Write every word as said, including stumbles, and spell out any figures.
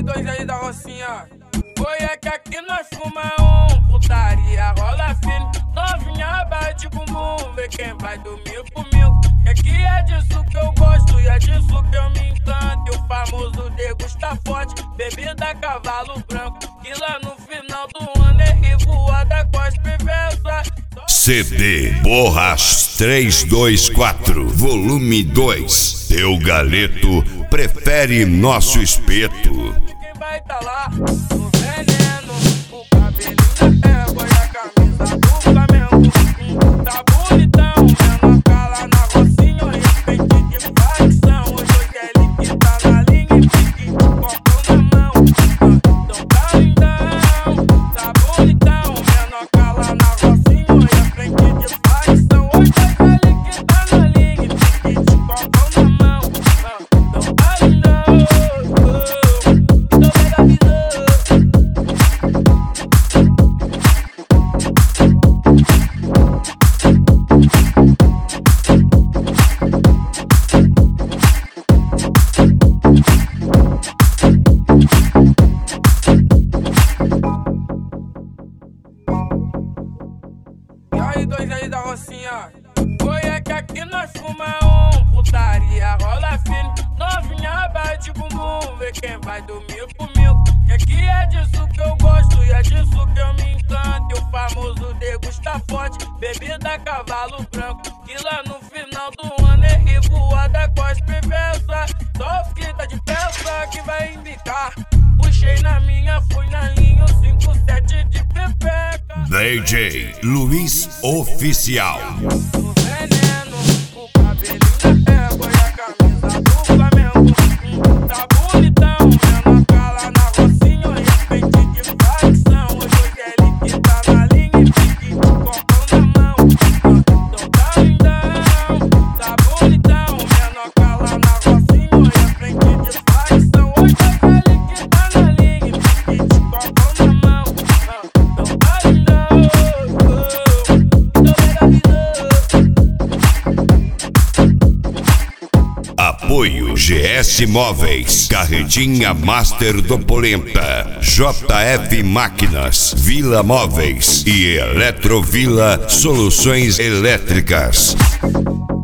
dois aí da Rocinha. Oi, é que aqui nós fuma um, putaria rola firme. Novinha bate bumbum, vê quem vai dormir comigo. Que aqui é disso que eu gosto e é disso que eu me encanto. E o famoso degusta forte, bebida cavalo branco. Que lá no final do ano é revoada com as perversas. C D Borras trezentos e vinte e quatro, volume dois. Teu galeto prefere nosso espeto. Quem vai tá lá no veneno, o cabelinho da égua e a camisa do Flamengo. Tá bonitão, menor cala na Rocinha e enfeite de facção. Hoje é ele que tá na linha e fique copo na mão. Então tá lindão, tá bonitão, menor cala na Rocinha e enfeite de facção. Hoje é ele que tá na linha e fique de copo na mão. Então tá lindão. E aí, dois aí da Rocinha. Oi, é que aqui nós fuma um, putaria rola firme. Novinha bate bumbum, vê quem vai dormir comigo. Que aqui é disso que eu gosto e é disso que eu me encanto. E o famoso degusta forte, bebida cavalo branco. Que lá no final do ano é revoada com as perversas. Só os que tá de peça que vai embicar. Puxei na minha, fui na linha, cinco sete de pepeca. D J Luiz Oficial. No veneno, o cabelinho da égua e a camisa do Flamengo. Tá bonitão, menor cala na Rocinha e enfeite de facção. Hoje é ele que tá na linha e fique de copo na mão. Então tá lindão, tá bonitão, menor cala na Rocinha e enfeite de facção. Hoje é ele que tá na linha e fique de copo na mão. Então tá lindão. Apoio G S Móveis, Carretinha Master do Polenta, J F Máquinas, Vila Móveis e Eletrovila Soluções Elétricas.